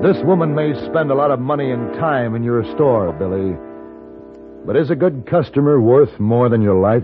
This woman may spend a lot of money and time in your store, Billy. But is a good customer worth more than your life?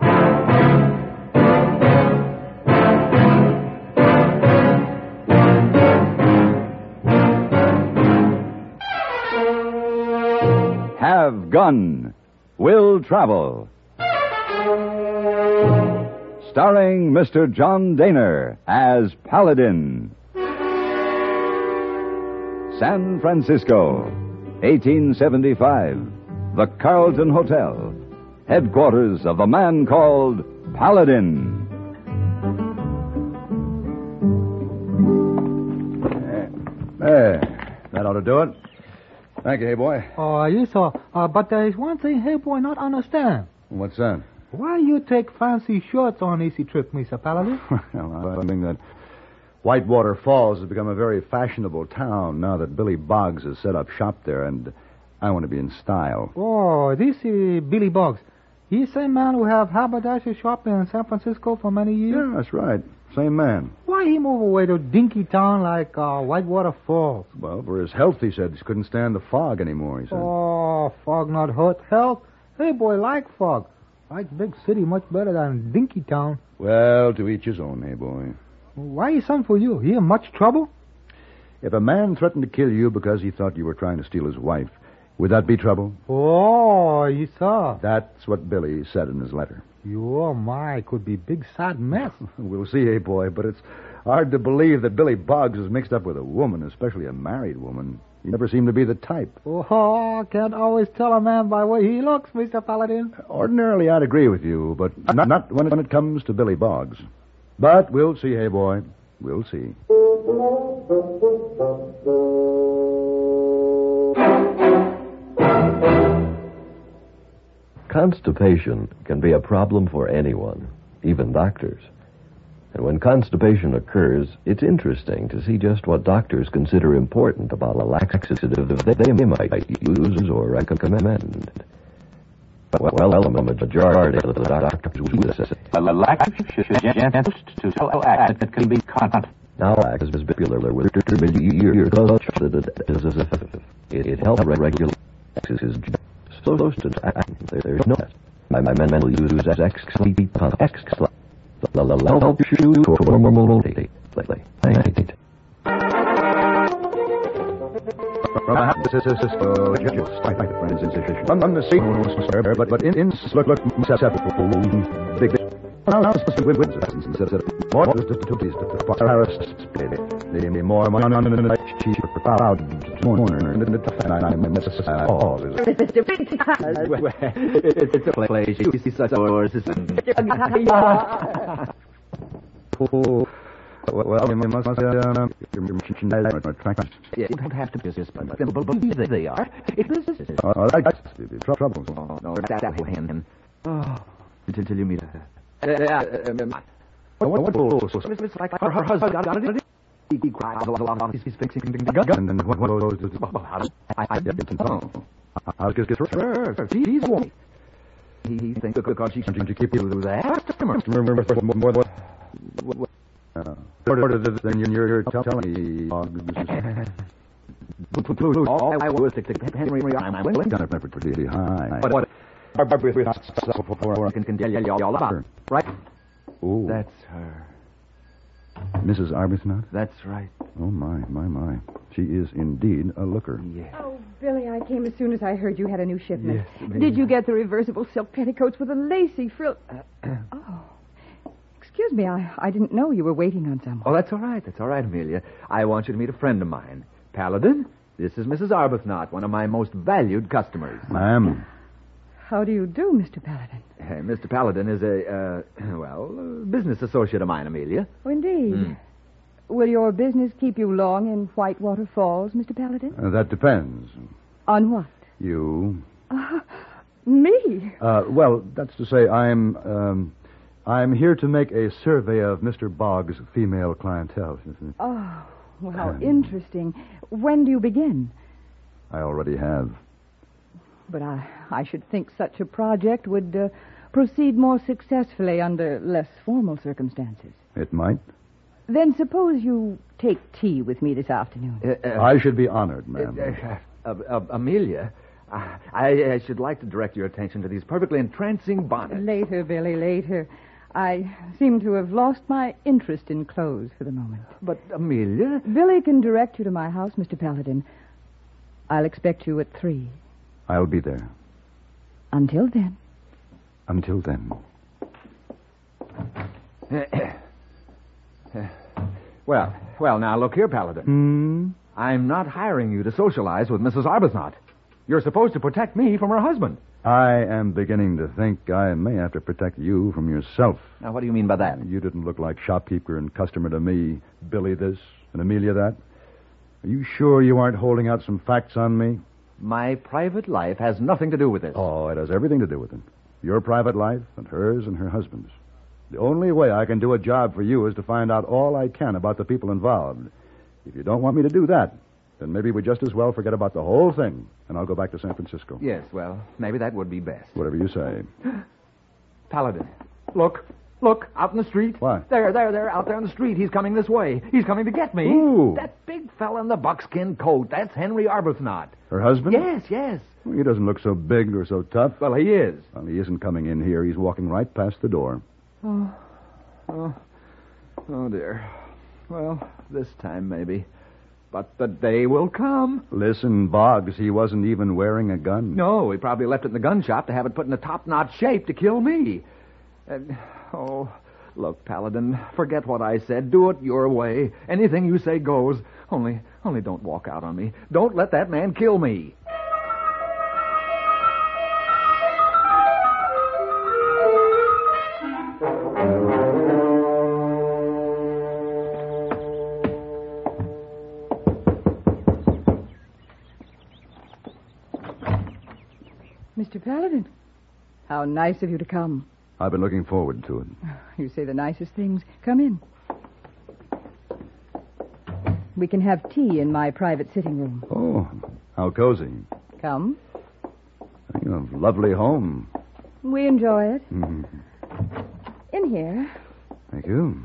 Have Gun. Will Travel. Starring Mr. John Daner as Paladin. San Francisco, 1875. The Carlton Hotel. Headquarters of the man called Paladin. There. That ought to do it. Thank you, hey boy. Oh, yes, sir. But there is one thing, hey boy, not understand. What's that? Why you take fancy shirts on easy trip, Mr. Paladin? Well, I think that Whitewater Falls has become a very fashionable town now that Billy Boggs has set up shop there, and I want to be in style. Oh, this is Billy Boggs. He's the same man who have haberdasher shop in San Francisco for many years? Yeah, that's right. Same man. Why he move away to dinky town like Whitewater Falls? Well, for his health, he said. He couldn't stand the fog anymore, he said. Oh, fog not hurt health. Hey, boy, like fog. Like big city much better than dinky town. Well, to each his own, hey boy. Why he sent for you? He in much trouble? If a man threatened to kill you because he thought you were trying to steal his wife, would that be trouble? Oh, you saw. That's what Billy said in his letter. Oh, my, could be big sad mess. We'll see, hey boy, but it's hard to believe that Billy Boggs is mixed up with a woman, especially a married woman. He never seemed to be the type. Oh, can't always tell a man by the way he looks, Mr. Paladin. Ordinarily, I'd agree with you, but not when it comes to Billy Boggs. But we'll see, hey boy. We'll see. Constipation can be a problem for anyone, even doctors. And when constipation occurs, it's interesting to see just what doctors consider important about a laxative they might use or recommend. Well, a majority of the doctors use a laxative to tell act that can be now acts as popular with years it helps regulate his so there's no my men will use X help you to normality lately. On the scene, but in look big. The more money on the cheap proud mourner and the it's a place you see such horses and well, you must your merchandise attract. Yeah, you don't have to business, but they are. It's that's trouble. Oh, no, that will hand. Oh, until you meet her. It's like her husband got it. He cried along. He's fixing the gun. And what goes to I didn't know. I'll get her. He's one. He thinks because she can keep you there. Remember what? Then you're telling me. All I was Henry. I'm willing to pepper pretty high. But what? I can tell you all about her, right? Oh, that's her. Mrs. Arbuthnot? That's right. Oh, my. She is indeed a looker. Yes. Oh, Billy, I came as soon as I heard you had a new shipment. Yes, did you get the reversible silk petticoats with a lacy frill? Oh. Excuse me, I didn't know you were waiting on someone. Oh, that's all right, Amelia. I want you to meet a friend of mine. Paladin, this is Mrs. Arbuthnot, one of my most valued customers. Ma'am. How do you do, Mr. Paladin? Mr. Paladin is a business associate of mine, Amelia. Oh, indeed. Will your business keep you long in Whitewater Falls, Mr. Paladin? That depends. On what? You. Me? Well, that's to say, I'm here to make a survey of Mr. Boggs' female clientele. Oh, well, how interesting. When do you begin? I already have. But I should think such a project would proceed more successfully under less formal circumstances. It might. Then suppose you take tea with me this afternoon. I should be honored, ma'am. Amelia, I should like to direct your attention to these perfectly entrancing bonnets. Later, Billy, later. I seem to have lost my interest in clothes for the moment. But, Amelia... Billy can direct you to my house, Mr. Paladin. I'll expect you at 3. I'll be there. Until then. Until then. Well, now, look here, Paladin. I'm not hiring you to socialize with Mrs. Arbuthnot. You're supposed to protect me from her husband. I am beginning to think I may have to protect you from yourself. Now, what do you mean by that? You didn't look like shopkeeper and customer to me, Billy this and Amelia that. Are you sure you aren't holding out some facts on me? My private life has nothing to do with this. Oh, it has everything to do with it. Your private life and hers and her husband's. The only way I can do a job for you is to find out all I can about the people involved. If you don't want me to do that, then maybe we just as well forget about the whole thing, and I'll go back to San Francisco. Yes, well, maybe that would be best. Whatever you say. Paladin, look, out in the street. What? There, out there in the street. He's coming this way. He's coming to get me. Ooh. That big fella in the buckskin coat, that's Henry Arbuthnot. Her husband? Yes. Well, he doesn't look so big or so tough. Well, he is. Well, he isn't coming in here. He's walking right past the door. Oh, dear. Well, this time maybe. But the day will come. Listen, Boggs, he wasn't even wearing a gun. No, he probably left it in the gun shop to have it put in a top-notch shape to kill me. Look, Paladin, forget what I said. Do it your way. Anything you say goes. Only don't walk out on me. Don't let that man kill me. Mr. Paladin, how nice of you to come. I've been looking forward to it. You say the nicest things. Come in. We can have tea in my private sitting room. Oh, how cozy. Come. You have a lovely home. We enjoy it. Mm-hmm. In here. Thank you.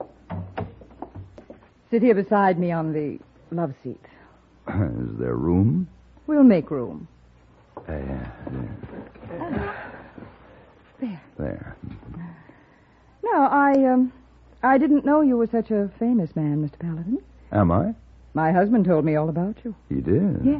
Sit here beside me on the love seat. Is there room? We'll make room. There. There. No, I didn't know you were such a famous man, Mr. Paladin. Am I? My husband told me all about you. He did? Yes.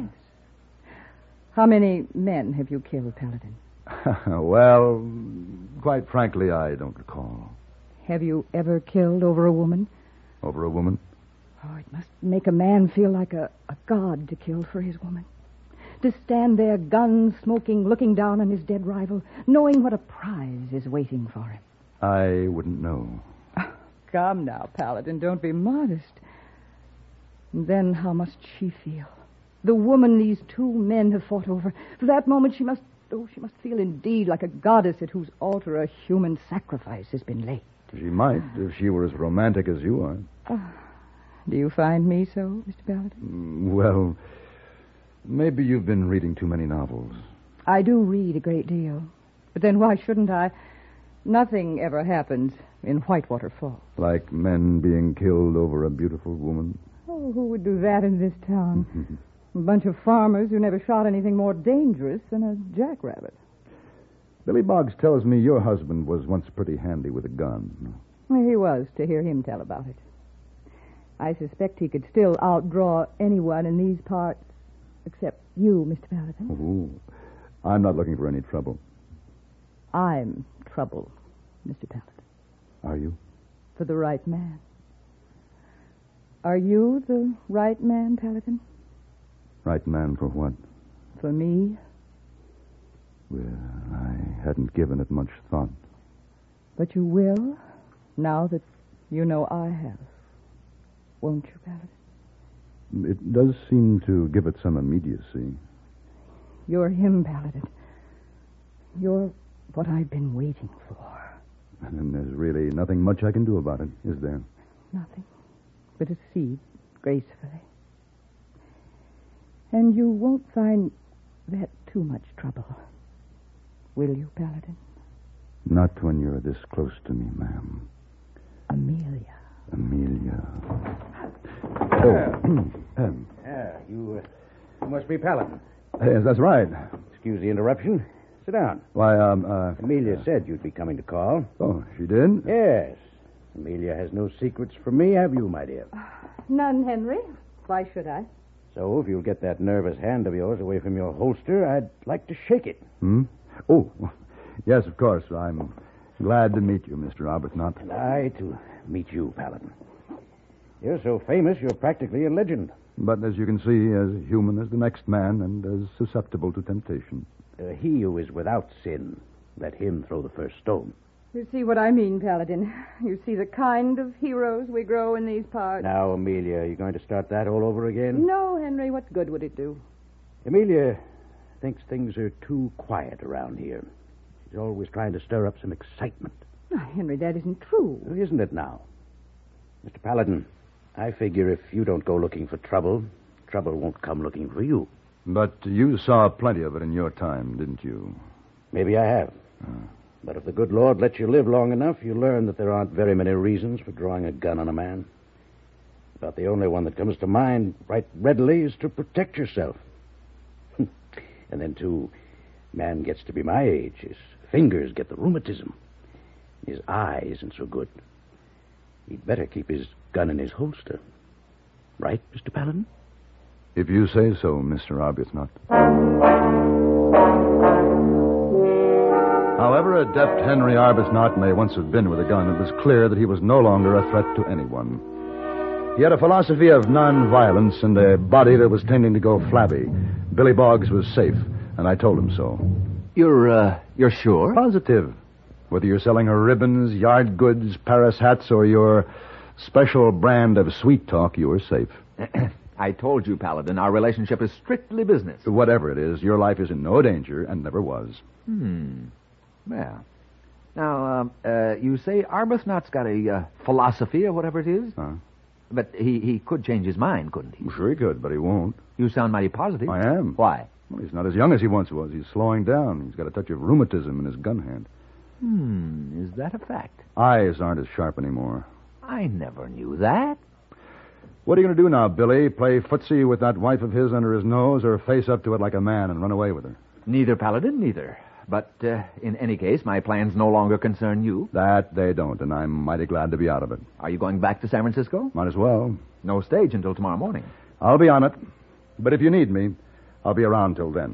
How many men have you killed, Paladin? Well, quite frankly, I don't recall. Have you ever killed over a woman? Over a woman? Oh, it must make a man feel like a god to kill for his woman. To stand there, gun smoking, looking down on his dead rival, knowing what a prize is waiting for him. I wouldn't know. Oh, come now, Paladin, don't be modest. And then how must she feel? The woman these two men have fought over. For that moment she must feel indeed like a goddess at whose altar a human sacrifice has been laid. She might, if she were as romantic as you are. Do you find me so, Mr. Paladin? Well, maybe you've been reading too many novels. I do read a great deal. But then why shouldn't I? Nothing ever happens in Whitewater Falls. Like men being killed over a beautiful woman? Oh, who would do that in this town? A bunch of farmers who never shot anything more dangerous than a jackrabbit. Billy Boggs tells me your husband was once pretty handy with a gun. Well, he was, to hear him tell about it. I suspect he could still outdraw anyone in these parts, except you, Mr. Paladin. Oh, I'm not looking for any trouble. I'm trouble, Mr. Paladin. Are you? For the right man. Are you the right man, Paladin? Right man for what? For me? Well, I hadn't given it much thought. But you will, now that you know I have. Won't you, Paladin? It does seem to give it some immediacy. You're him, Paladin. You're what I've been waiting for. And there's really nothing much I can do about it, is there? Nothing. But to cede gracefully. And you won't find that too much trouble. Will you, Paladin? Not when you're this close to me, ma'am. Amelia. Amelia. You must be Paladin. Yes, that's right. Excuse the interruption. Sit down. Why, Amelia said you'd be coming to call. Oh, she did? Yes. Amelia has no secrets from me, have you, my dear? None, Henry. Why should I? So, if you'll get that nervous hand of yours away from your holster, I'd like to shake it. Oh, yes, of course. I'm glad to meet you, Mr. Arbuthnot. And I to meet you, Paladin. You're so famous, you're practically a legend. But as you can see, as human as the next man and as susceptible to temptation. He who is without sin, let him throw the first stone. You see what I mean, Paladin. You see the kind of heroes we grow in these parts. Now, Amelia, are you going to start that all over again? No, Henry. What good would it do? Amelia thinks things are too quiet around here. She's always trying to stir up some excitement. Oh, Henry, that isn't true. Isn't it now? Mr. Paladin, I figure if you don't go looking for trouble, trouble won't come looking for you. But you saw plenty of it in your time, didn't you? Maybe I have. But if the good Lord lets you live long enough, you'll learn that there aren't very many reasons for drawing a gun on a man. About the only one that comes to mind right readily is to protect yourself. And then, too, man gets to be my age. His fingers get the rheumatism. His eye isn't so good. He'd better keep his gun in his holster. Right, Mr. Paladin? If you say so, Mr. Arbuthnot. However adept Henry Arbuthnot may once have been with a gun, it was clear that he was no longer a threat to anyone. He had a philosophy of non-violence and a body that was tending to go flabby. Billy Boggs was safe, and I told him so. You're sure? Positive. Whether you're selling her ribbons, yard goods, Paris hats, or your special brand of sweet talk, you're safe. I told you, Paladin, our relationship is strictly business. Whatever it is, your life is in no danger and never was. Well, now, you say Arbuthnot's got a philosophy or whatever it is? But he could change his mind, couldn't he? Sure he could, but he won't. You sound mighty positive. I am. Why? Well, he's not as young as he once was. He's slowing down. He's got a touch of rheumatism in his gun hand. Is that a fact? Eyes aren't as sharp anymore. I never knew that. What are you going to do now, Billy? Play footsie with that wife of his under his nose or face up to it like a man and run away with her? Neither, Paladin, neither. But in any case, my plans no longer concern you. That they don't, and I'm mighty glad to be out of it. Are you going back to San Francisco? Might as well. No stage until tomorrow morning. I'll be on it. But if you need me, I'll be around till then.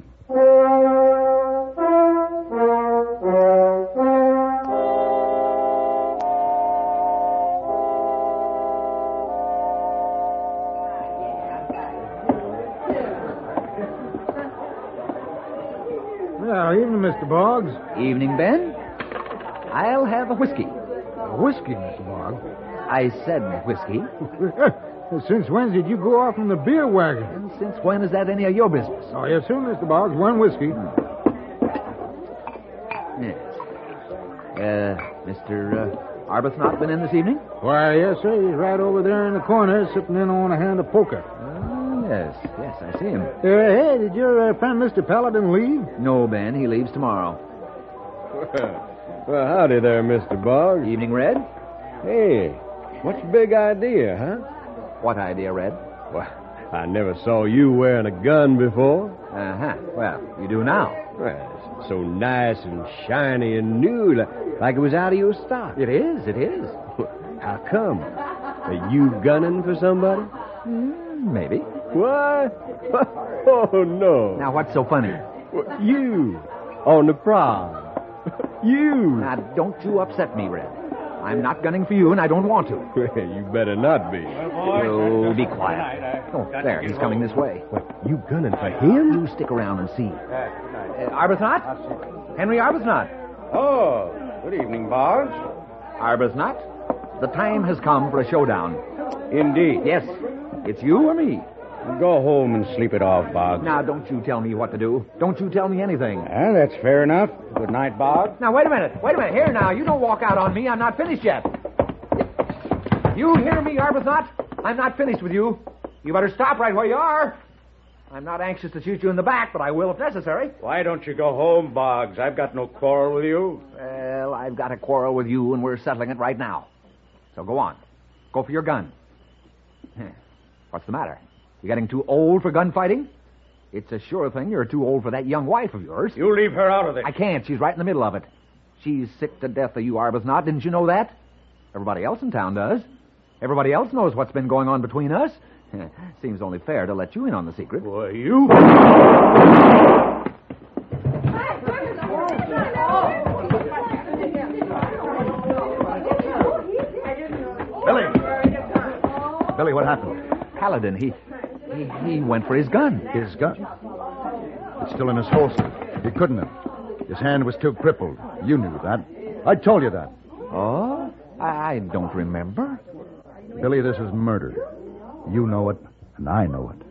Well, evening, Mr. Boggs. Evening, Ben. I'll have a whiskey. Whiskey, Mr. Boggs. I said whiskey. Since when did you go off in the beer wagon? And since when is that any of your business? Oh, yes, sir, Mr. Boggs. One whiskey. Yes. Mr. Arbuthnot been in this evening? Why, yes, sir. He's right over there in the corner, sitting in on a hand of poker. Yes, I see him. Hey, did your friend Mr. Paladin leave? No, Ben, he leaves tomorrow. Well, howdy there, Mr. Boggs. Evening, Red? Hey, what's your big idea, huh? What idea, Red? Well, I never saw you wearing a gun before. Uh-huh. Well, you do now. Well, it's so nice and shiny and new, like it was out of your stock. It is. How come? Are you gunning for somebody? Maybe. What? Oh, no. Now, what's so funny? You, on the prowl. You. Now, don't you upset me, Red. I'm not gunning for you, and I don't want to. Well, you better not be. Oh, be quiet. Oh, there, he's coming this way. What, you gunning for him? You stick around and see. Arbuthnot? Henry Arbuthnot. Oh, good evening, Boggs. Arbuthnot, the time has come for a showdown. Indeed. Yes, it's you or me. Go home and sleep it off, Boggs. Now, don't you tell me what to do. Don't you tell me anything. That's fair enough. Good night, Boggs. Now, wait a minute. Here now. You don't walk out on me. I'm not finished yet. You hear me, Arbuthnot? I'm not finished with you. You better stop right where you are. I'm not anxious to shoot you in the back, but I will if necessary. Why don't you go home, Boggs? I've got no quarrel with you. Well, I've got a quarrel with you, and we're settling it right now. So go on. Go for your gun. What's the matter? You getting too old for gunfighting? It's a sure thing you're too old for that young wife of yours. You leave her out of this. I can't. She's right in the middle of it. She's sick to death of you, Arbuthnot. Didn't you know that? Everybody else in town does. Everybody else knows what's been going on between us. Seems only fair to let you in on the secret. Boy, you... Billy, what happened? Paladin, he went for his gun. His gun? It's still in his holster. He couldn't have. His hand was too crippled. You knew that. I told you that. Oh? I don't remember. Billy, this is murder. You know it, and I know it.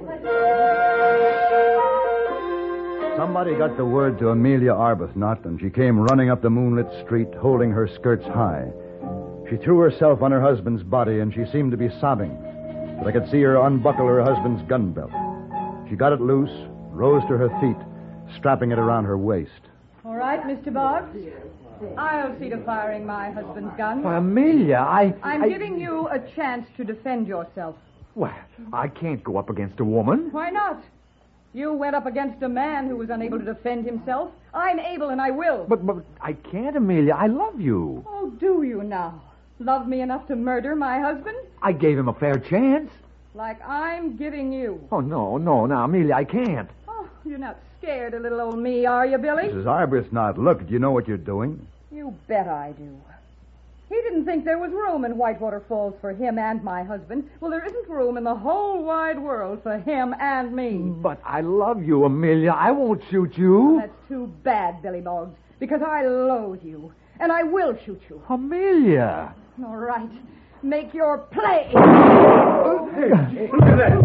Somebody got the word to Amelia Arbuthnot, and she came running up the moonlit street, holding her skirts high. She threw herself on her husband's body, and she seemed to be sobbing. But I could see her unbuckle her husband's gun belt. She got it loose, rose to her feet, strapping it around her waist. All right, Mr. Boggs. I'll see to firing my husband's gun. Amelia, I'm giving you a chance to defend yourself. Well, I can't go up against a woman. Why not? You went up against a man who was unable to defend himself. I'm able and I will. But I can't, Amelia. I love you. Oh, do you now? Love me enough to murder my husband? I gave him a fair chance. Like I'm giving you. Oh, no, now, Amelia, I can't. Oh, you're not scared of little old me, are you, Billy? Mrs. Arbuthnot, look, do you know what you're doing? You bet I do. He didn't think there was room in Whitewater Falls for him and my husband. Well, there isn't room in the whole wide world for him and me. But I love you, Amelia. I won't shoot you. Well, that's too bad, Billy Boggs, because I loathe you, and I will shoot you. Amelia. All right. Make your play. Hey, look at that.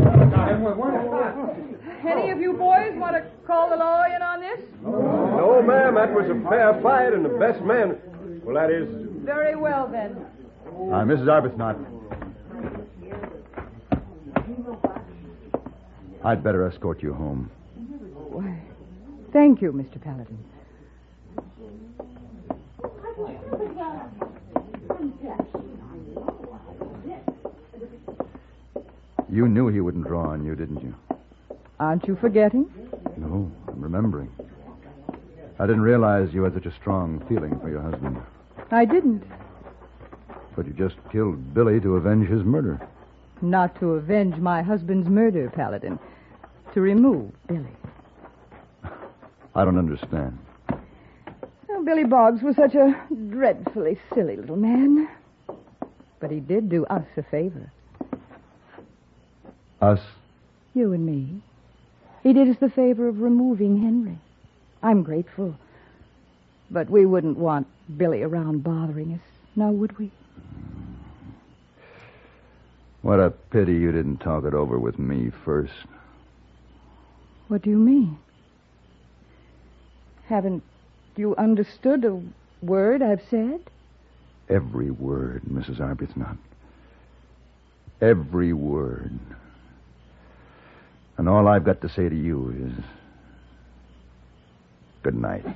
Any of you boys want to call the law in on this? No, ma'am, that was a fair fight, and the best man... Well, that is... Very well, then. Mrs. Arbuthnot. I'd better escort you home. Why, thank you, Mr. Paladin. You knew he wouldn't draw on you, didn't you? Aren't you forgetting? No, I'm remembering. I didn't realize you had such a strong feeling for your husband. I didn't. But you just killed Billy to avenge his murder. Not to avenge my husband's murder, Paladin. To remove Billy. I don't understand. Well, Billy Boggs was such a dreadfully silly little man. But he did do us a favor. Us? You and me. He did us the favor of removing Henry. I'm grateful. But we wouldn't want Billy around bothering us, now would we? What a pity you didn't talk it over with me first. What do you mean? Haven't you understood a word I've said? Every word, Mrs. Arbuthnot. Every word. And all I've got to say to you is... good night.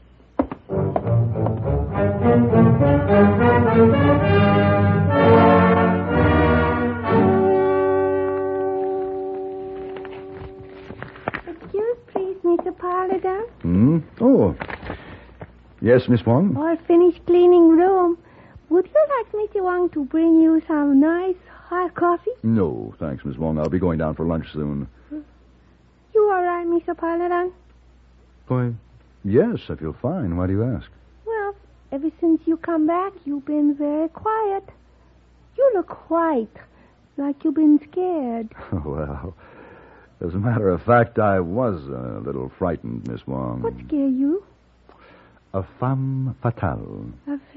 Excuse, please, Mr. Paladin. Oh. Yes, Miss Wong? All finished cleaning room. Would you like Mr. Wong to bring you some nice hot coffee? No, thanks, Miss Wong. I'll be going down for lunch soon. You all right, Mr. Paladin? Why, yes, I feel fine. Why do you ask? Well, ever since you come back, you've been very quiet. You look white, like you've been scared. Well, as a matter of fact, I was a little frightened, Miss Wong. What scared you? A femme fatale.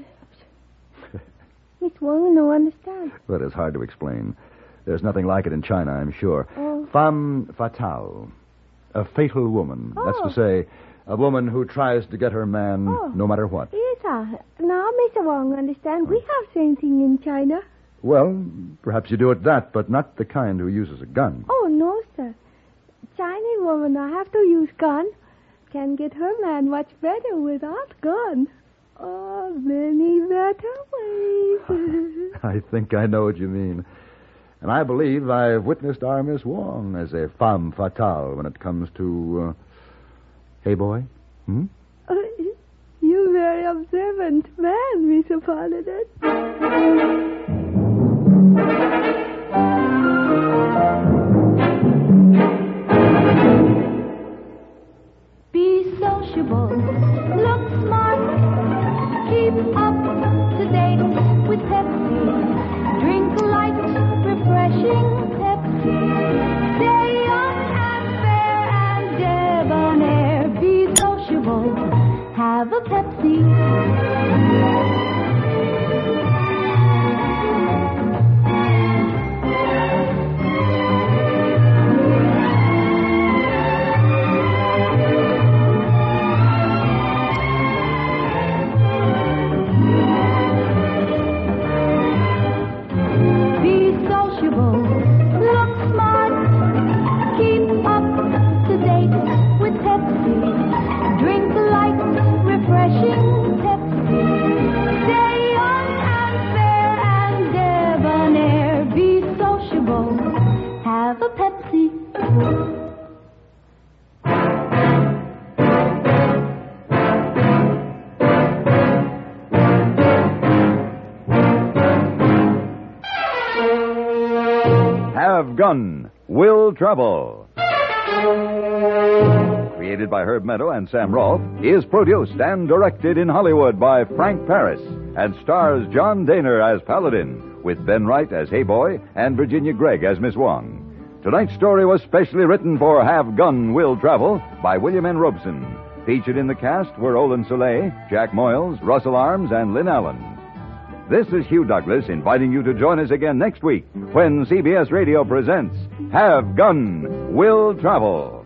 Miss Wong, no understand. But it's hard to explain. There's nothing like it in China, I'm sure. Oh. Femme fatale. A fatal woman. Oh. That's to say, a woman who tries to get her man no matter what. Yes, sir. Now, Mr. Wong, understand, we have same thing in China. Well, perhaps you do at that, but not the kind who uses a gun. Oh, no, sir. Chinese woman, I have to use gun. Can get her man much better without gun. Oh, many better ways. I think I know what you mean. And I believe I've witnessed our Miss Wong as a femme fatale when it comes to... Hey, boy? You very observant man, Mr. Paladin. Be sociable, look smart, keep up to date with Pepsi. Drink light, refreshing Pepsi. Stay young and fair and debonair. Be sociable, have a Pepsi. Have Gun, Will Travel. Created by Herb Meadow and Sam Rolfe, is produced and directed in Hollywood by Frank Paris and stars John Daner as Paladin, with Ben Wright as Hey Boy and Virginia Gregg as Miss Wong. Tonight's story was specially written for Have Gun, Will Travel by William N. Robeson. Featured in the cast were Olin Soleil, Jack Moyles, Russell Arms, and Lynn Allen. This is Hugh Douglas inviting you to join us again next week when CBS Radio presents Have Gun, Will Travel.